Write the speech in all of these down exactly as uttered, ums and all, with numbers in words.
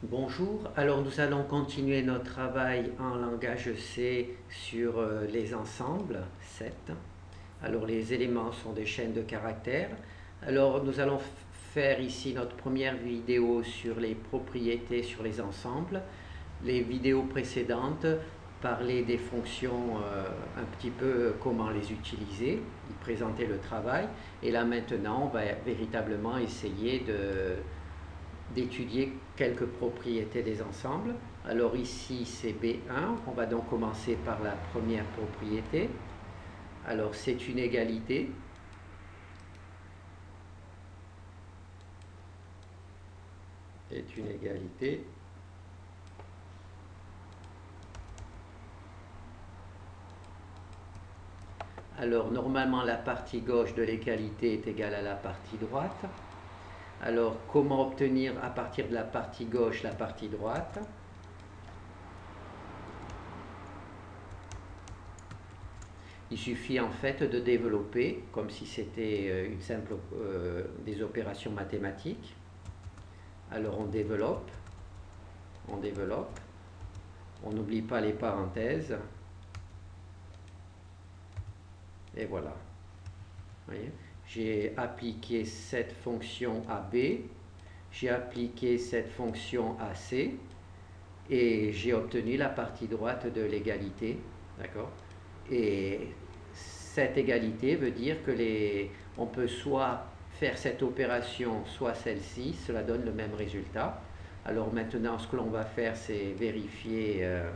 Bonjour, alors nous allons continuer notre travail en langage C sur euh, les ensembles sept. Alors les éléments sont des chaînes de caractères. Alors nous allons faire ici notre première vidéo sur les propriétés sur les ensembles. Les vidéos précédentes parlaient des fonctions, euh, un petit peu comment les utiliser, ils présentaient le travail. Et là maintenant on va véritablement essayer de d'étudier quelques propriétés des ensembles. Alors ici c'est B un, on va donc commencer par la première propriété. Alors c'est une égalité. C'est une égalité. Alors normalement la partie gauche de l'égalité est égale à la partie droite. Alors comment obtenir à partir de la partie gauche la partie droite? Il suffit en fait de développer comme si c'était une simple euh, des opérations mathématiques. Alors on développe, on développe, on n'oublie pas les parenthèses, et voilà. J'ai appliqué cette fonction à B, j'ai appliqué cette fonction à C, et j'ai obtenu la partie droite de l'égalité, d'accord? Et cette égalité veut dire que les, on peut soit faire cette opération, soit celle-ci, cela donne le même résultat. Alors maintenant, ce que l'on va faire, c'est vérifier euh,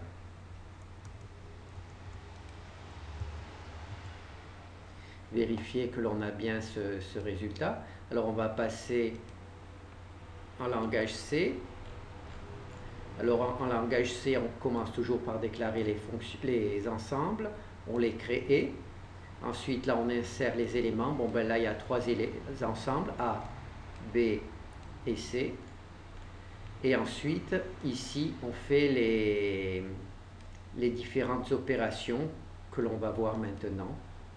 vérifier que l'on a bien ce, ce résultat. Alors on va passer en langage C. Alors en, en langage C, on commence toujours par déclarer les, fonctions, les ensembles, on les crée. Ensuite, là, on insère les éléments. Bon, ben là, il y a trois ensembles, A, B et C. Et ensuite, ici, on fait les, les différentes opérations que l'on va voir maintenant.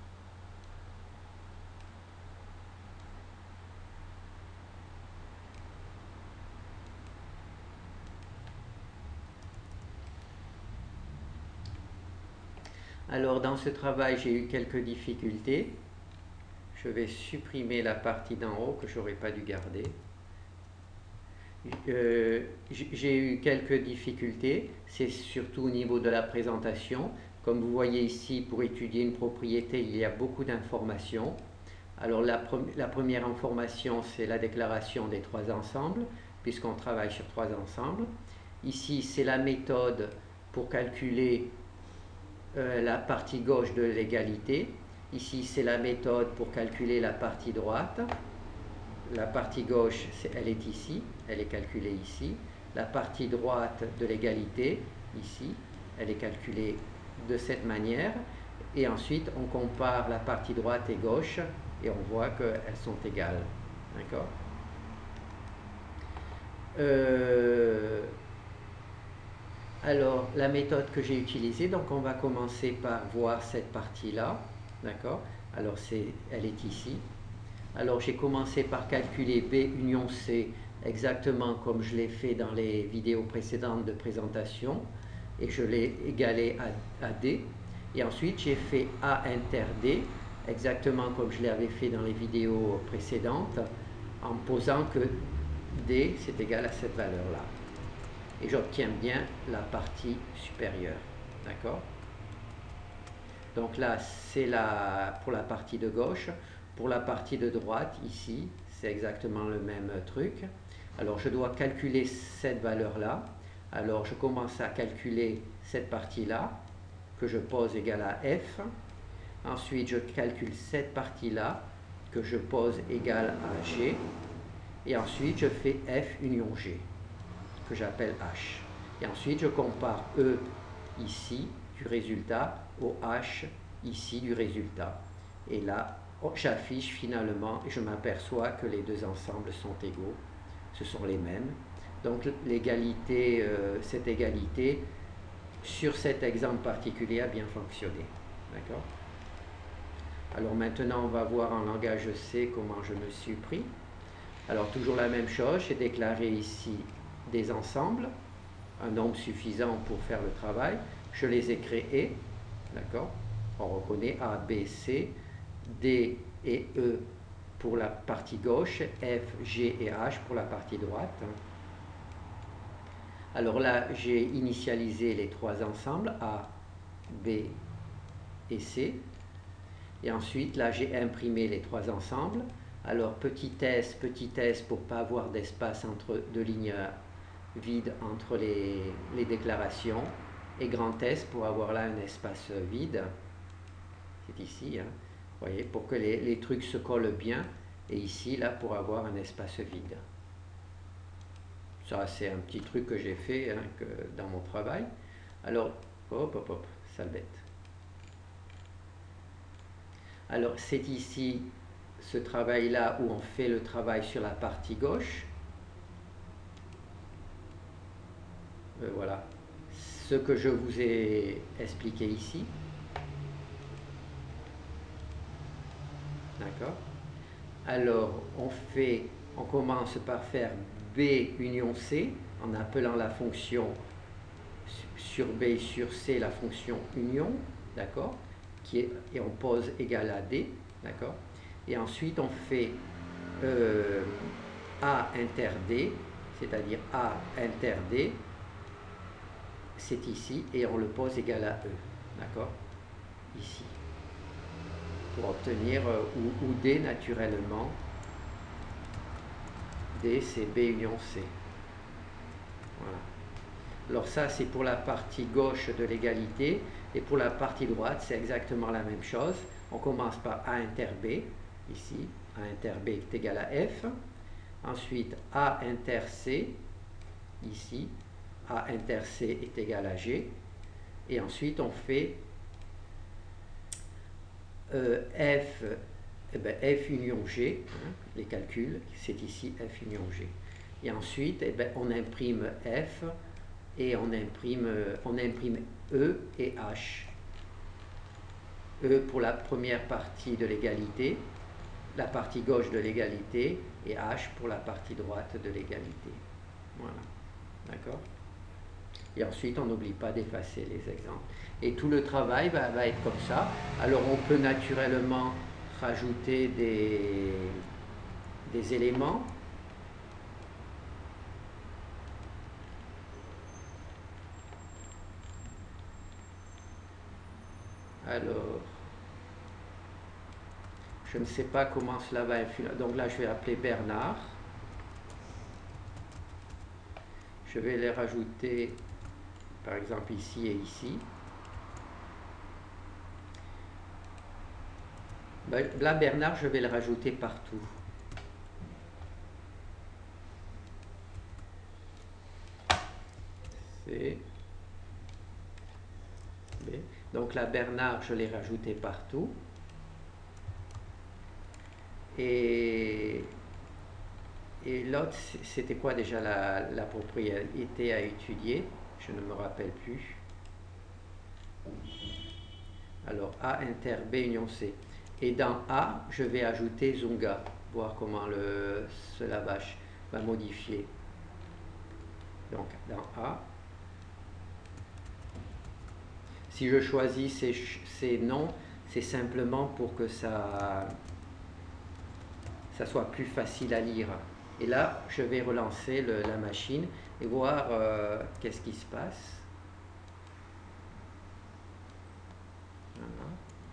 Alors, dans ce travail, j'ai eu quelques difficultés. Je vais supprimer la partie d'en haut que je n'aurais pas dû garder. Euh, j'ai eu quelques difficultés, c'est surtout au niveau de la présentation. Comme vous voyez ici, pour étudier une propriété, il y a beaucoup d'informations. Alors la, pre la première information, c'est la déclaration des trois ensembles, puisqu'on travaille sur trois ensembles. Ici, c'est la méthode pour calculer euh, la partie gauche de l'égalité. Ici, c'est la méthode pour calculer la partie droite. La partie gauche, elle est ici, elle est calculée ici. La partie droite de l'égalité, ici, elle est calculée de cette manière. Et ensuite, on compare la partie droite et gauche et on voit qu'elles sont égales. D'accord? euh, Alors, la méthode que j'ai utilisée, donc on va commencer par voir cette partie-là. D'accord? Alors, elle est ici. Alors j'ai commencé par calculer B union C exactement comme je l'ai fait dans les vidéos précédentes de présentation et je l'ai égalé à, à D. Et ensuite j'ai fait A inter D exactement comme je l'avais fait dans les vidéos précédentes en posant que D c'est égal à cette valeur-là. Et j'obtiens bien la partie supérieure. D'accord? Donc là c'est la, pour la partie de gauche. Pour la partie de droite, ici, c'est exactement le même truc. Alors, je dois calculer cette valeur-là. Alors, je commence à calculer cette partie-là, que je pose égale à F. Ensuite, je calcule cette partie-là, que je pose égale à G. Et ensuite, je fais F union G, que j'appelle H. Et ensuite, je compare E ici du résultat au H ici du résultat. Et là, j'affiche finalement et je m'aperçois que les deux ensembles sont égaux, ce sont les mêmes. Donc l'égalité, euh, cette égalité sur cet exemple particulier a bien fonctionné. D'accord? Alors maintenant on va voir en langage C comment je me suis pris. Alors toujours la même chose, j'ai déclaré ici des ensembles, un nombre suffisant pour faire le travail. Je les ai créés, d'accord? On reconnaît A, B, C, D et E pour la partie gauche, F, G et H pour la partie droite. Alors là, j'ai initialisé les trois ensembles, A, B et C. Et ensuite, là, j'ai imprimé les trois ensembles. Alors, petit S, petit S pour ne pas avoir d'espace entre de lignes vides entre les, les déclarations. Et grand S pour avoir là un espace vide. C'est ici, hein. Vous voyez, pour que les, les trucs se collent bien. Et ici, là, pour avoir un espace vide. Ça, c'est un petit truc que j'ai fait, hein, que, dans mon travail. Alors, hop, hop, hop, sale bête. Alors, c'est ici, ce travail-là, où on fait le travail sur la partie gauche. Euh, voilà. Ce que je vous ai expliqué ici. D'accord? Alors, on fait, on commence par faire B union C, en appelant la fonction sur B sur C, la fonction union, d'accord, qui est, et on pose égal à D, d'accord, et ensuite on fait euh, A inter D, c'est-à-dire A inter D, c'est ici, et on le pose égal à E, d'accord, ici, pour obtenir, euh, ou, ou D naturellement, D c'est B union C, voilà. Alors ça, c'est pour la partie gauche de l'égalité, et pour la partie droite, c'est exactement la même chose. On commence par A inter B, ici, A inter B est égal à F. Ensuite, A inter C, ici, A inter C est égal à G. Et ensuite, on fait euh, F, eh ben, F union G, hein, les calculs, c'est ici F union G. Et ensuite, eh ben, on imprime F, et on imprime, on imprime E et H. E pour la première partie de l'égalité, la partie gauche de l'égalité, et H pour la partie droite de l'égalité. Voilà, d'accord? Et ensuite, on n'oublie pas d'effacer les exemples. Et tout le travail va, va être comme ça. Alors, on peut naturellement rajouter des, des éléments. Alors, je ne sais pas comment cela va influer. Donc là, je vais appeler Bernard. Je vais les rajouter, par exemple, ici et ici. Là, Bernard, je vais le rajouter partout. C, B. Donc là, Bernard, je l'ai rajouté partout. Et, et l'autre, c'était quoi déjà la, la propriété à étudier? Je ne me rappelle plus. Alors, A inter B union C. Et dans A, je vais ajouter Zunga, voir comment le, cela va, va modifier. Donc, dans A, si je choisis ces, ces noms, c'est simplement pour que ça, ça soit plus facile à lire. Et là, je vais relancer le, la machine et voir euh, qu'est-ce qui se passe. Voilà.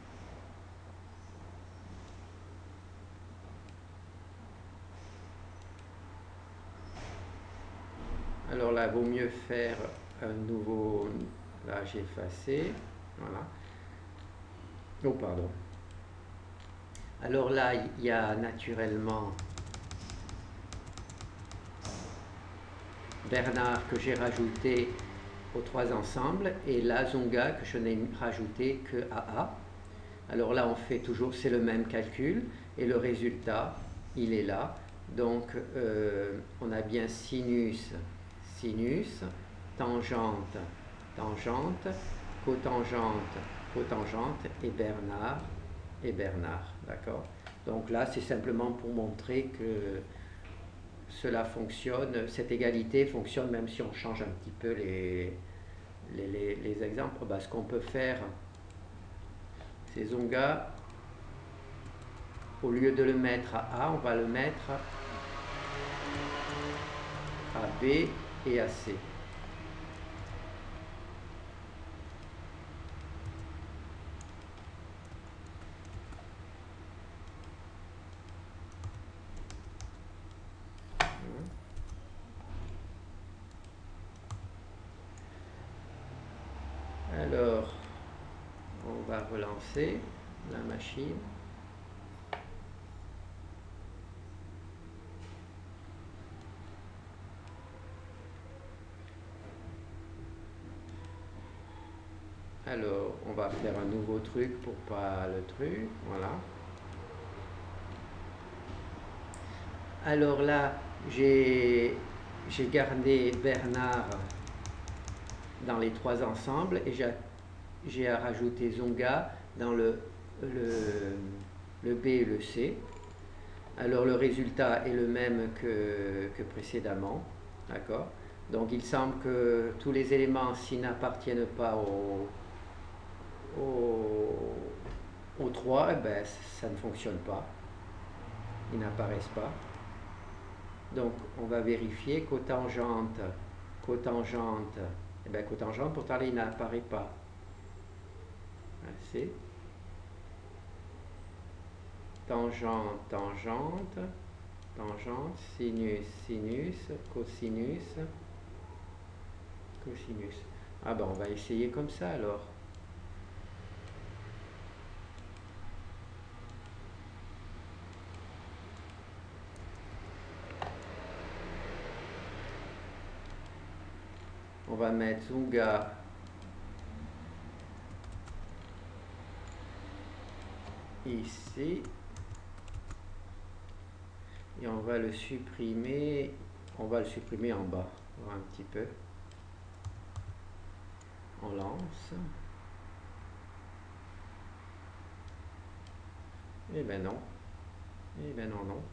Alors là, il vaut mieux faire un nouveau... Là, j'ai effacé. Voilà. Oh, pardon. Alors là, il y a naturellement Bernard que j'ai rajouté aux trois ensembles et la Zunga que je n'ai rajouté que à A. Alors là, on fait toujours, c'est le même calcul et le résultat, il est là. Donc, euh, on a bien sinus, sinus, tangente, tangente, cotangente, cotangente et Bernard et Bernard, d'accord? Donc là, c'est simplement pour montrer que cela fonctionne, cette égalité fonctionne même si on change un petit peu les, les, les, les exemples. Ben, ce qu'on peut faire, c'est Zunga, au lieu de le mettre à A, on va le mettre à B et à C. Alors, on va relancer la machine. Alors, on va faire un nouveau truc pour pas le truc, voilà. Alors là, j'ai gardé Bernard dans les trois ensembles et j'ai rajouté Zunga dans le, le, le B et le C. Alors le résultat est le même que, que précédemment, d'accord? Donc il semble que tous les éléments, s'ils n'appartiennent pas au, au, au trois, eh ben, ça ne fonctionne pas, ils n'apparaissent pas. Donc on va vérifier cotangente, cotangente, eh bien cotangente, pourtant là il n'apparaît pas. C'est tangente, tangente, tangente, sinus, sinus, cosinus, cosinus. Ah ben on va essayer comme ça alors. On va mettre Zunga ici et on va le supprimer, on va le supprimer en bas, un petit peu. On lance. Eh ben non. Eh ben non, non.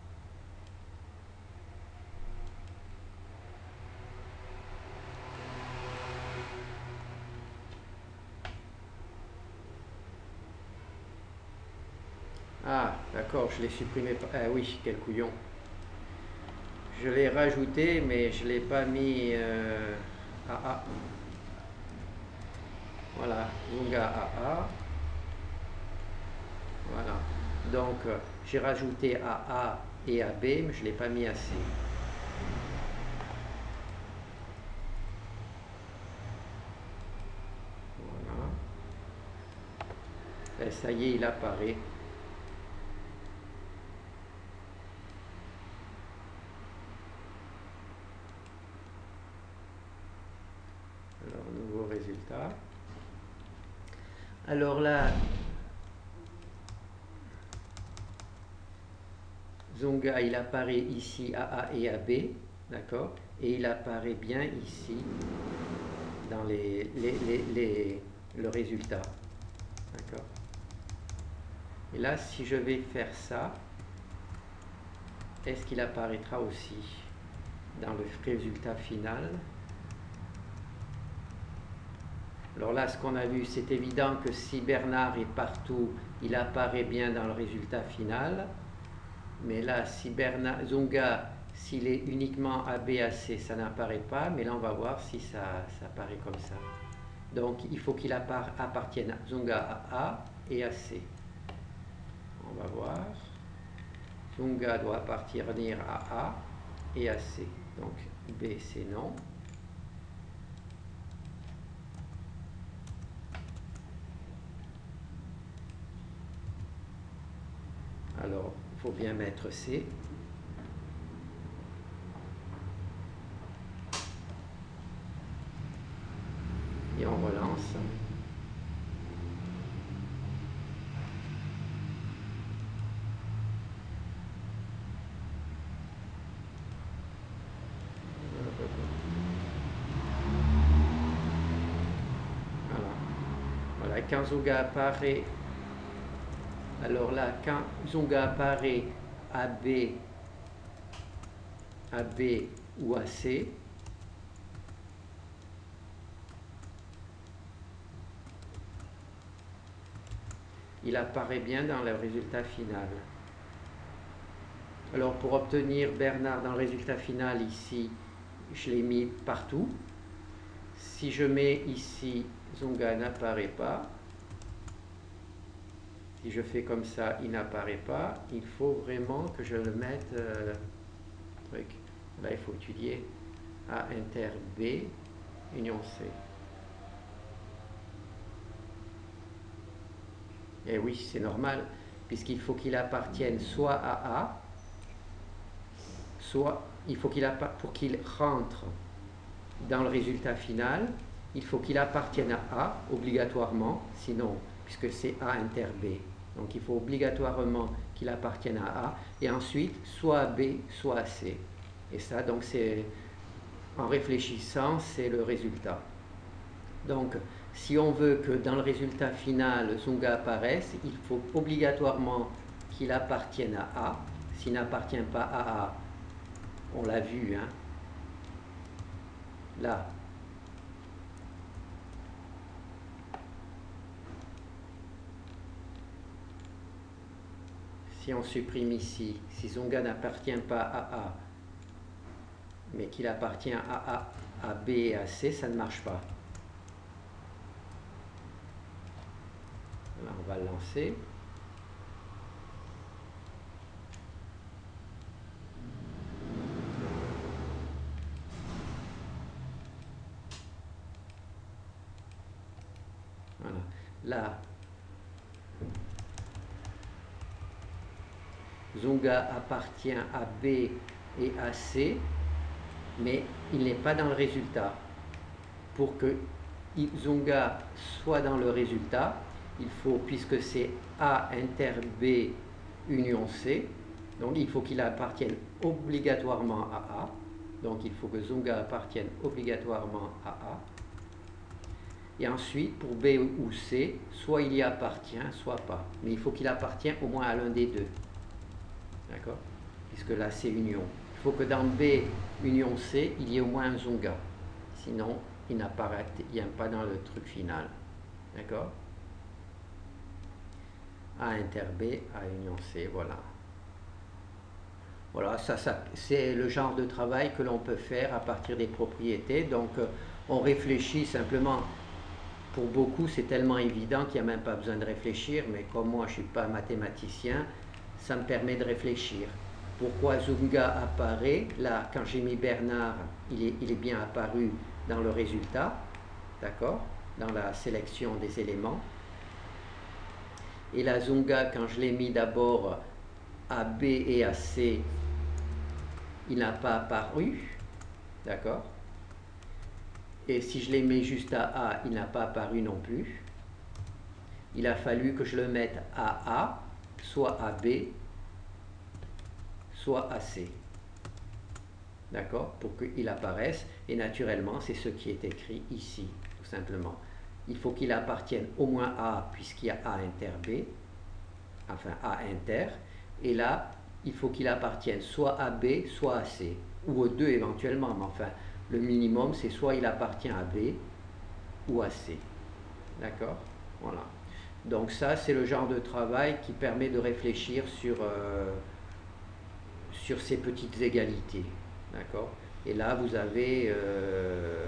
Ah, d'accord, je l'ai supprimé. Ah oui, quel couillon. Je l'ai rajouté, mais je ne l'ai pas mis euh, à A. Voilà, Zunga A A. Voilà. Donc, euh, j'ai rajouté A A et A B, mais je ne l'ai pas mis à C. Voilà. Et ça y est, il apparaît. Alors, nouveau résultat. Alors là, Zunga, il apparaît ici A A et A B, d'accord? Et il apparaît bien ici dans les, les, les, les, le résultat, d'accord? Et là, si je vais faire ça, est-ce qu'il apparaîtra aussi dans le résultat final? Alors là, ce qu'on a vu, c'est évident que si Bernard est partout, il apparaît bien dans le résultat final. Mais là, si Bernard, Zunga, s'il est uniquement A B A C, ça n'apparaît pas. Mais là, on va voir si ça, ça apparaît comme ça. Donc, il faut qu'il appartienne à Zunga à A et à C. On va voir. Zunga doit appartenir à A et à C. Donc, B, C, non. Alors, il faut bien mettre C. Et on relance. Voilà. Voilà, quand Zunga apparaît, alors là, quand Zunga apparaît A B à B ou à C, il apparaît bien dans le résultat final. Alors pour obtenir Bernard dans le résultat final ici, je l'ai mis partout. Si je mets ici Zunga n'apparaît pas, si je fais comme ça, il n'apparaît pas, il faut vraiment que je le mette, euh, truc. Là il faut étudier A inter B, union C. Et oui, c'est normal, puisqu'il faut qu'il appartienne soit à A, soit il faut qu'il pour qu'il rentre dans le résultat final, il faut qu'il appartienne à A obligatoirement, sinon, puisque c'est A inter B. Donc il faut obligatoirement qu'il appartienne à A, et ensuite soit à B, soit à C. Et ça, donc c'est, en réfléchissant, c'est le résultat. Donc, si on veut que dans le résultat final, Zunga apparaisse, il faut obligatoirement qu'il appartienne à A. S'il n'appartient pas à A, on l'a vu, hein, là. Si on supprime ici, si Zunga n'appartient pas à A, mais qu'il appartient à A, à B et à C, ça ne marche pas. Là, on va le lancer. Voilà. Là, Zunga appartient à B et à C, mais il n'est pas dans le résultat. Pour que Zunga soit dans le résultat, il faut, puisque c'est A inter B union C, donc il faut qu'il appartienne obligatoirement à A. Donc il faut que Zunga appartienne obligatoirement à A. Et ensuite, pour B ou C, soit il y appartient, soit pas. Mais il faut qu'il appartienne au moins à l'un des deux. D'accord? Puisque là, c'est union. Il faut que dans B union C, il y ait au moins un Zunga. Sinon, il n'apparaît pas dans le truc final. D'accord? A inter B, A union C, voilà. Voilà, ça, ça c'est le genre de travail que l'on peut faire à partir des propriétés. Donc, euh, on réfléchit simplement. Pour beaucoup, c'est tellement évident qu'il n'y a même pas besoin de réfléchir, mais comme moi, je ne suis pas mathématicien, ça me permet de réfléchir. Pourquoi Zunga apparaît? Là, quand j'ai mis Bernard, il est, il est bien apparu dans le résultat, d'accord? Dans la sélection des éléments. Et la Zunga, quand je l'ai mis d'abord à B et à C, il n'a pas apparu, d'accord? Et si je les mets juste à A, il n'a pas apparu non plus. Il a fallu que je le mette à A, soit à B, soit à C. D'accord? Pour qu'il apparaisse. Et naturellement, c'est ce qui est écrit ici, tout simplement. Il faut qu'il appartienne au moins à A, puisqu'il y a A inter B, enfin A inter. Et là, il faut qu'il appartienne soit à B, soit à C, ou aux deux éventuellement, mais enfin, le minimum, c'est soit il appartient à B ou à C. D'accord? Voilà. Donc ça, c'est le genre de travail qui permet de réfléchir sur, euh, sur ces petites égalités. D'accord? Et là, vous avez, euh,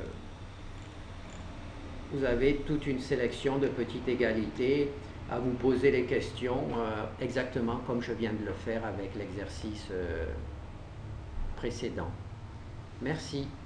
vous avez toute une sélection de petites égalités à vous poser les questions euh, exactement comme je viens de le faire avec l'exercice euh, précédent. Merci.